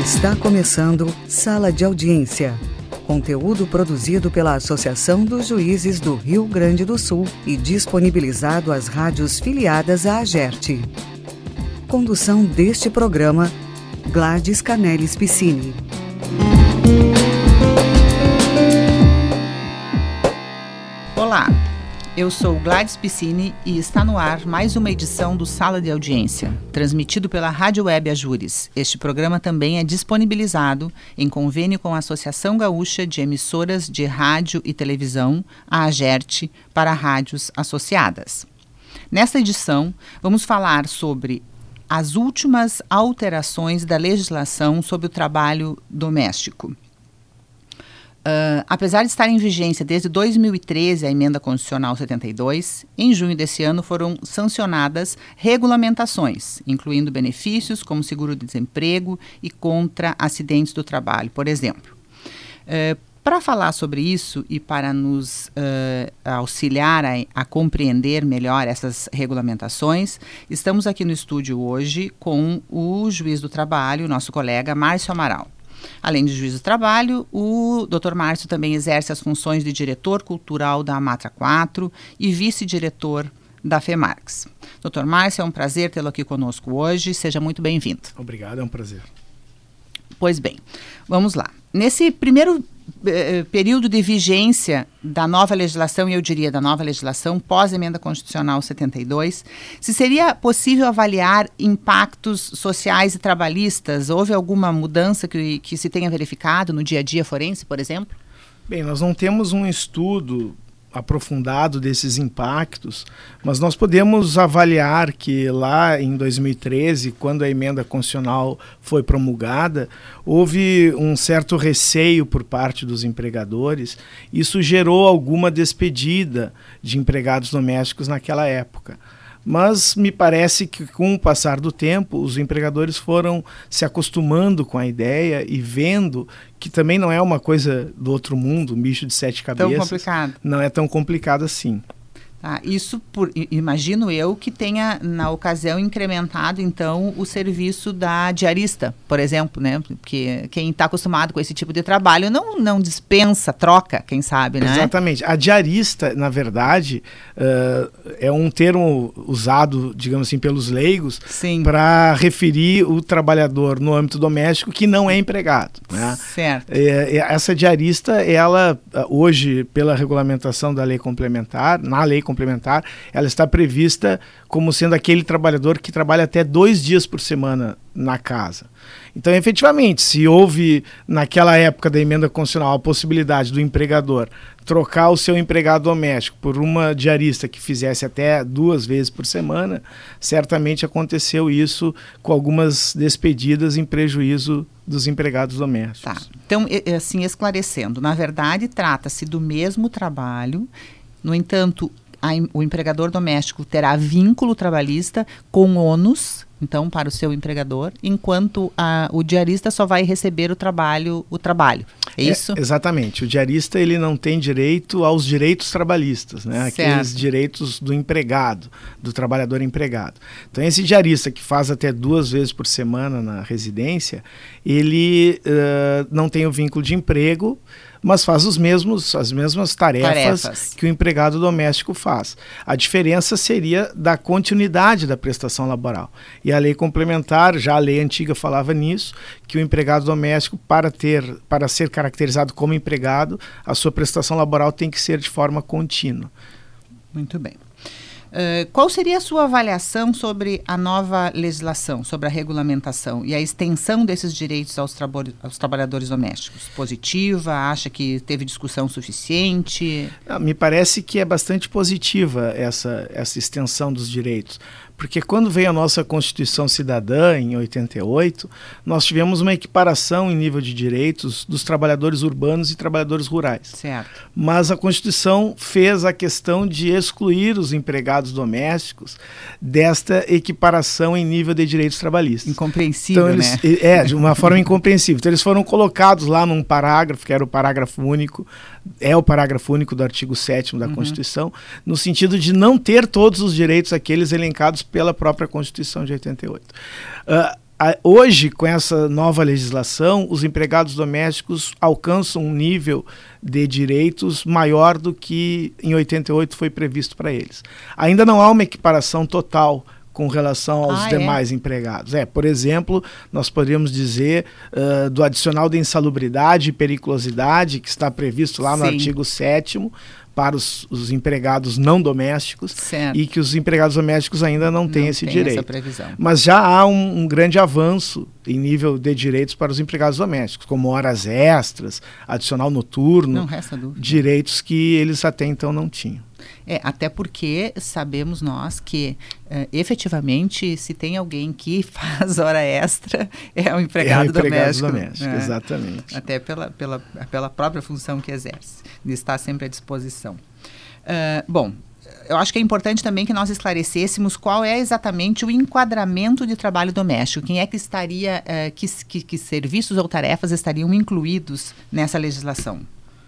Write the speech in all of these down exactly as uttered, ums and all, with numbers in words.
Está começando Sala de Audiência. Conteúdo produzido pela Associação dos Juízes do Rio Grande do Sul e disponibilizado às rádios filiadas à AGERT. Condução deste programa, Gladys Canelis Piscini. Olá, eu sou Gladys Piscini e está no ar mais uma edição do Sala de Audiência, transmitido pela Rádio Web Ajures. Este programa também é disponibilizado em convênio com a Associação Gaúcha de Emissoras de Rádio e Televisão, a AGERT, para rádios associadas. Nesta edição, vamos falar sobre as últimas alterações da legislação sobre o trabalho doméstico. Uh, apesar de estar em vigência desde dois mil e treze a Emenda Constitucional setenta e dois, em junho desse ano foram sancionadas regulamentações, incluindo benefícios como seguro-desemprego e contra acidentes do trabalho, por exemplo. Uh, para falar sobre isso e para nos uh, auxiliar a, a compreender melhor essas regulamentações, estamos aqui no estúdio hoje com o juiz do trabalho, nosso colega Márcio Amaral. Além de juiz do trabalho, o doutor Márcio também exerce as funções de diretor cultural da Amatra quatro e vice-diretor da FEMARCS. doutor Márcio, é um prazer tê-lo aqui conosco hoje. Seja muito bem-vindo. Obrigado, é um prazer. Pois bem, vamos lá. Nesse primeiro eh, período de vigência da nova legislação, e eu diria da nova legislação pós-emenda constitucional setenta e dois, se seria possível avaliar impactos sociais e trabalhistas? Houve alguma mudança que, que se tenha verificado no dia a dia forense, por exemplo? Bem, nós não temos um estudo aprofundado desses impactos, mas nós podemos avaliar que lá em dois mil e treze, quando a emenda constitucional foi promulgada, houve um certo receio por parte dos empregadores. Isso gerou alguma despedida de empregados domésticos naquela época. Mas me parece que com o passar do tempo, os empregadores foram se acostumando com a ideia e vendo que também não é uma coisa do outro mundo, um bicho de sete cabeças. Tão complicado. Não é tão complicado assim. Tá, isso, por, imagino eu, que tenha, na ocasião, incrementado, então, o serviço da diarista, por exemplo, né? Porque quem está acostumado com esse tipo de trabalho não, não dispensa, troca, quem sabe, né? Exatamente. A diarista, na verdade, uh, é um termo usado, digamos assim, pelos leigos para referir o trabalhador no âmbito doméstico que não é empregado, né? Certo. É, essa diarista, ela, hoje, pela regulamentação da lei complementar, na lei complementar, complementar, ela está prevista como sendo aquele trabalhador que trabalha até dois dias por semana na casa. Então, efetivamente, se houve naquela época da emenda constitucional a possibilidade do empregador trocar o seu empregado doméstico por uma diarista que fizesse até duas vezes por semana, certamente aconteceu isso com algumas despedidas em prejuízo dos empregados domésticos. Tá. Então, assim, esclarecendo, na verdade, trata-se do mesmo trabalho, no entanto, a, o empregador doméstico terá vínculo trabalhista com ônus, então, para o seu empregador, enquanto a, o diarista só vai receber o trabalho, o trabalho. É isso? É, exatamente. O diarista, ele não tem direito aos direitos trabalhistas, né? Aqueles direitos do empregado, do trabalhador empregado. Então, esse diarista que faz até duas vezes por semana na residência, ele uh, não tem o vínculo de emprego, mas faz os mesmos, as mesmas tarefas, tarefas que o empregado doméstico faz. A diferença seria da continuidade da prestação laboral. E a lei complementar, já a lei antiga falava nisso, que o empregado doméstico, para ter, para ser caracterizado como empregado, a sua prestação laboral tem que ser de forma contínua. Muito bem. Uh, qual seria a sua avaliação sobre a nova legislação, sobre a regulamentação e a extensão desses direitos aos, trabo- aos trabalhadores domésticos? Positiva? Acha que teve discussão suficiente? Ah, me parece que é bastante positiva essa, essa extensão dos direitos. Porque quando veio a nossa Constituição Cidadã, em oitenta e oito, nós tivemos uma equiparação em nível de direitos dos trabalhadores urbanos e trabalhadores rurais. Certo. Mas a Constituição fez a questão de excluir os empregados domésticos desta equiparação em nível de direitos trabalhistas. Incompreensível, então, eles, né? É, de uma forma incompreensível. Então, eles foram colocados lá num parágrafo, que era o parágrafo único, é o parágrafo único do artigo sétimo da uhum. Constituição, no sentido de não ter todos os direitos aqueles elencados pela própria Constituição de oitenta e oito. Uh, Hoje, com essa nova legislação, os empregados domésticos alcançam um nível de direitos maior do que em oitenta e oito foi previsto para eles. Ainda não há uma equiparação total com relação aos ah, demais é? empregados. É, por exemplo, nós poderíamos dizer uh, do adicional de insalubridade e periculosidade, que está previsto lá no Sim. artigo sétimo, para os, os empregados não domésticos, certo. E que os empregados domésticos ainda não têm não esse tem direito. Essa previsão. Mas já há um, um grande avanço em nível de direitos para os empregados domésticos, como horas extras, adicional noturno, não resta dúvida. Direitos que eles até então não tinham. É, até porque sabemos nós que uh, efetivamente se tem alguém que faz hora extra é o empregado, é o empregado doméstico. doméstico, É, exatamente. Até pela, pela, pela própria função que exerce, de estar sempre à disposição. Uh, bom, eu acho que é importante também que nós esclarecêssemos qual é exatamente o enquadramento de trabalho doméstico. Quem é que estaria, uh, que, que, que serviços ou tarefas estariam incluídos nessa legislação?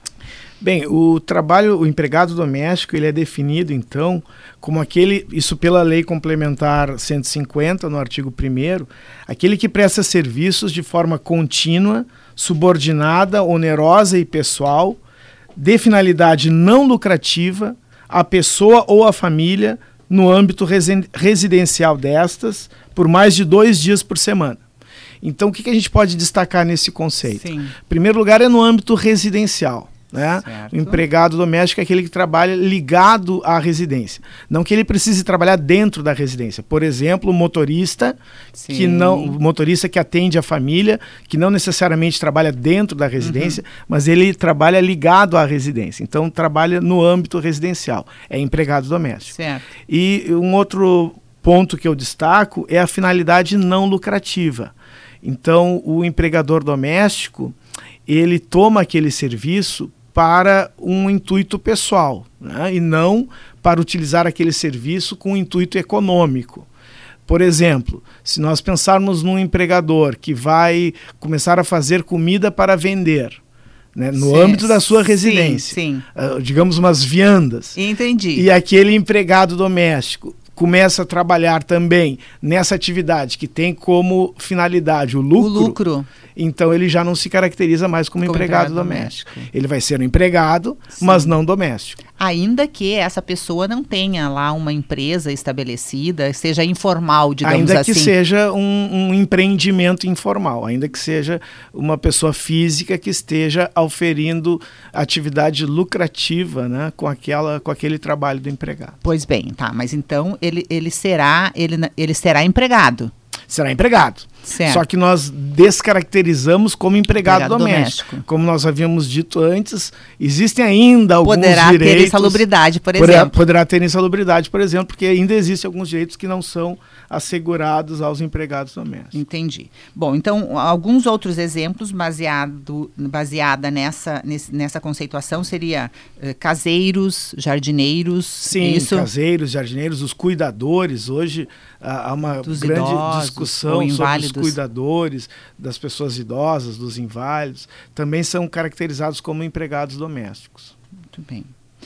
Bem, o trabalho, o empregado doméstico, ele é definido, então, como aquele, isso pela Lei Complementar cento e cinquenta, no artigo primeiro, aquele que presta serviços de forma contínua, subordinada, onerosa e pessoal, de finalidade não lucrativa, à pessoa ou à família, no âmbito resi- residencial destas, por mais de dois dias por semana. Então, o que, que a gente pode destacar nesse conceito? Sim. Em primeiro lugar, é no âmbito residencial. Né? O empregado doméstico é aquele que trabalha ligado à residência. Não que ele precise trabalhar dentro da residência. Por exemplo, o motorista, que não, o motorista que atende a família, que não necessariamente trabalha dentro da residência, uhum. mas ele trabalha ligado à residência. Então, trabalha no âmbito residencial. É empregado doméstico. Certo. E um outro ponto que eu destaco é a finalidade não lucrativa. Então, o empregador doméstico, ele toma aquele serviço para um intuito pessoal, né? E não para utilizar aquele serviço com um intuito econômico. Por exemplo, se nós pensarmos num empregador que vai começar a fazer comida para vender, né, no sim, âmbito da sua residência, sim, sim. Uh, digamos umas viandas, entendi. E aquele empregado doméstico começa a trabalhar também nessa atividade que tem como finalidade o lucro, o lucro. Então ele já não se caracteriza mais como, como empregado, empregado doméstico. doméstico. Ele vai ser um empregado, sim. mas não doméstico. Ainda que essa pessoa não tenha lá uma empresa estabelecida, seja informal, digamos ainda assim. Ainda que seja um, um empreendimento informal, ainda que seja uma pessoa física que esteja auferindo atividade lucrativa, né, com, aquela, com aquele trabalho do empregado. Pois bem, tá, mas então ele, ele, será, ele, ele será empregado. Será empregado. Certo. Só que nós descaracterizamos como empregado, empregado doméstico. doméstico. Como nós havíamos dito antes, existem ainda alguns poderá direitos... Poderá ter insalubridade, por poderá, exemplo. Poderá ter insalubridade, por exemplo, porque ainda existem alguns direitos que não são assegurados aos empregados domésticos. Entendi. Bom, então, alguns outros exemplos baseado, baseada nessa, nesse, nessa conceituação seria uh, caseiros, jardineiros... Sim, isso? caseiros, jardineiros, os cuidadores. Hoje há uma dos grande idosos, discussão sobre os cuidadores, das pessoas idosas, dos inválidos. Também são caracterizados como empregados domésticos. Muito bem.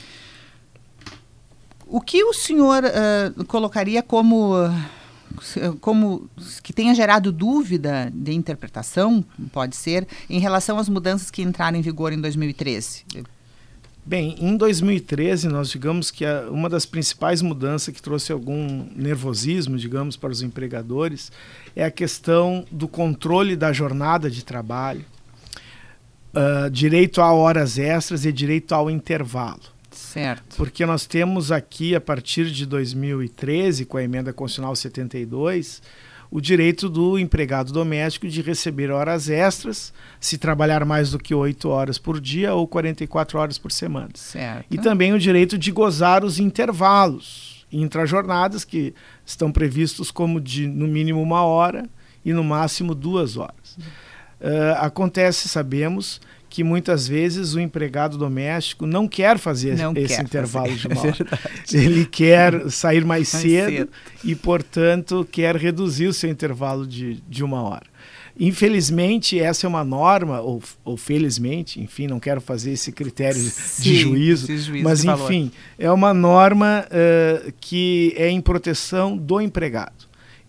O que o senhor uh, colocaria como... como que tenha gerado dúvida de interpretação, pode ser, em relação às mudanças que entraram em vigor em dois mil e treze? Bem, em dois mil e treze, nós digamos que a, uma das principais mudanças que trouxe algum nervosismo, digamos, para os empregadores, é a questão do controle da jornada de trabalho, uh, direito a horas extras e direito ao intervalo. Certo. Porque nós temos aqui, a partir de dois mil e treze, com a emenda constitucional setenta e dois, o direito do empregado doméstico de receber horas extras, se trabalhar mais do que oito horas por dia ou quarenta e quatro horas por semana. Certo. E também o direito de gozar os intervalos intrajornadas, que estão previstos como de no mínimo uma hora e no máximo duas horas. Uh, acontece, sabemos, que muitas vezes o empregado doméstico não quer fazer não esse quer intervalo fazer. de uma hora. É Ele quer sair mais, mais cedo, cedo e, portanto, quer reduzir o seu intervalo de, de uma hora. Infelizmente, essa é uma norma, ou, ou felizmente, enfim, não quero fazer esse critério Sim, de juízo, juízo mas, de enfim, valor. É uma norma uh, que é em proteção do empregado.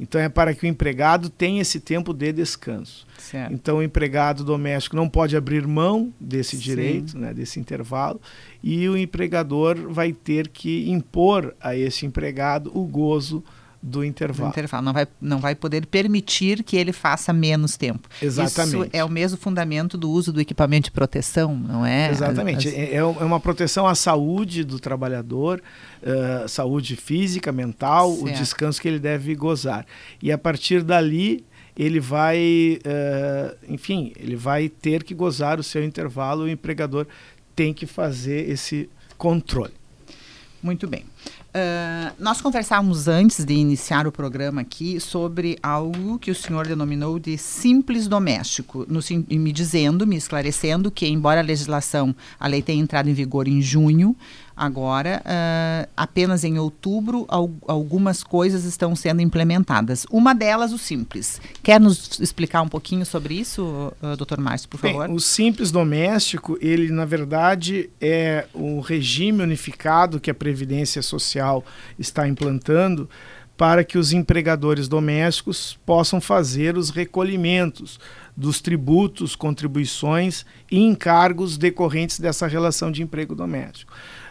Então é para que o empregado tenha esse tempo de descanso. Certo. Então o empregado doméstico não pode abrir mão desse direito, né, desse intervalo, e o empregador vai ter que impor a esse empregado o gozo do intervalo. Do intervalo. Não vai, não vai poder permitir que ele faça menos tempo. Exatamente. Isso é o mesmo fundamento do uso do equipamento de proteção, não é? Exatamente. As... É, é uma proteção à saúde do trabalhador, uh, saúde física, mental, certo. O descanso que ele deve gozar. E a partir dali, ele vai, uh, enfim, ele vai ter que gozar o seu intervalo, o empregador tem que fazer esse controle. Muito bem. Uh, nós conversávamos antes de iniciar o programa aqui sobre algo que o senhor denominou de simples doméstico, no, me dizendo, me esclarecendo que, embora a legislação, a lei tenha entrado em vigor em junho, agora, uh, apenas em outubro, al- algumas coisas estão sendo implementadas. Uma delas, o simples. Quer nos explicar um pouquinho sobre isso, uh, doutor Márcio, por favor? Bem, o simples doméstico, ele, na verdade, é o regime unificado que a Previdência Social está implantando para que os empregadores domésticos possam fazer os recolhimentos dos tributos, contribuições e encargos decorrentes dessa relação de emprego doméstico.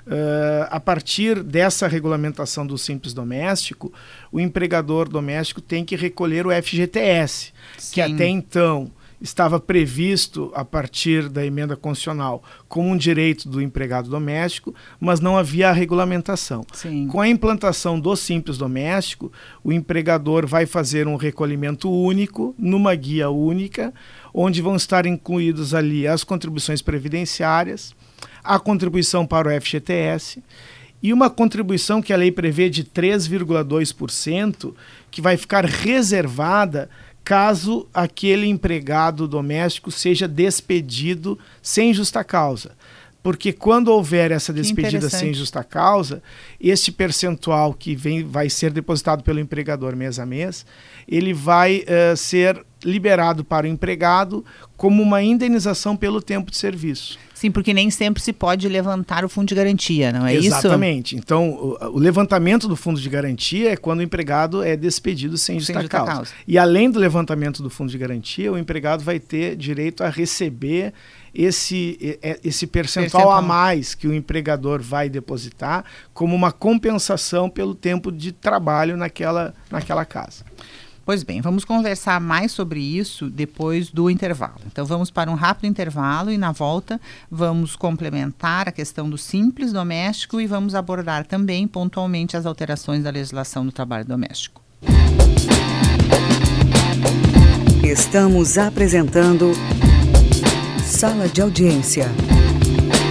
Uh, a partir dessa regulamentação do simples doméstico, o empregador doméstico tem que recolher o F G T S, Sim. que até então estava previsto a partir da emenda constitucional como um direito do empregado doméstico, mas não havia a regulamentação. Sim. Com a implantação do simples doméstico, o empregador vai fazer um recolhimento único, numa guia única, onde vão estar incluídos ali as contribuições previdenciárias, a contribuição para o F G T S e uma contribuição que a lei prevê de três vírgula dois por cento, que vai ficar reservada caso aquele empregado doméstico seja despedido sem justa causa. Porque quando houver essa despedida sem justa causa, este percentual que vem, vai ser depositado pelo empregador mês a mês, ele vai uh, ser liberado para o empregado como uma indenização pelo tempo de serviço. Sim, porque nem sempre se pode levantar o fundo de garantia, não é Exatamente. isso? Exatamente. Então, o, o levantamento do fundo de garantia é quando o empregado é despedido sem justa, sem justa causa. causa. E além do levantamento do fundo de garantia, o empregado vai ter direito a receber esse, esse percentual, percentual a mais que o empregador vai depositar como uma compensação pelo tempo de trabalho naquela, naquela casa. Pois bem, vamos conversar mais sobre isso depois do intervalo. Então vamos para um rápido intervalo e na volta vamos complementar a questão do simples doméstico e vamos abordar também pontualmente as alterações da legislação do trabalho doméstico. Estamos apresentando Sala de Audiência.